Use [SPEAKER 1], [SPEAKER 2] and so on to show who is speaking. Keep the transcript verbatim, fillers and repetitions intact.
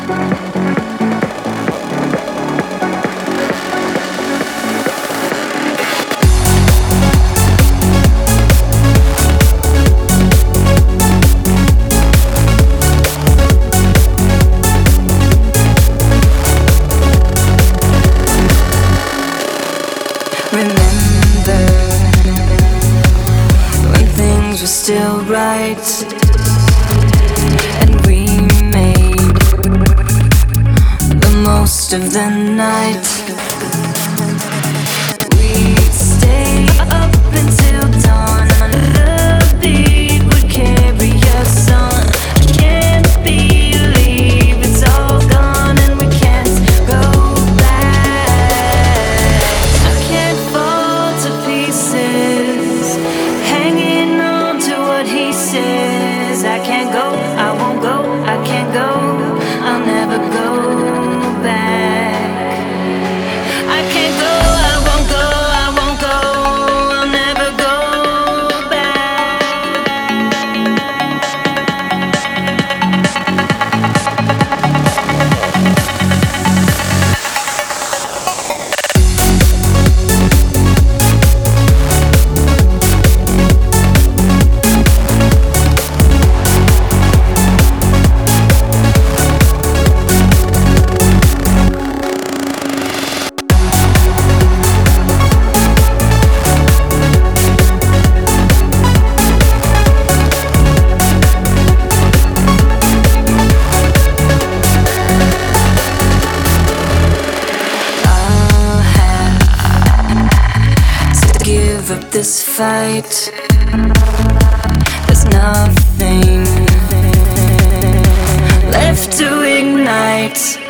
[SPEAKER 1] Still right, and we made the most of the night. We'd stay up until dawn, the beat would carry us on. I can't believe it's all gone and we can't go back. I can't fall to pieces, hanging on to what he says. I can't go, I won't go, I can't go, I'll never go back. I can't go, I won't go, I won't go, I'll never go up this fight. There's nothing left to ignite.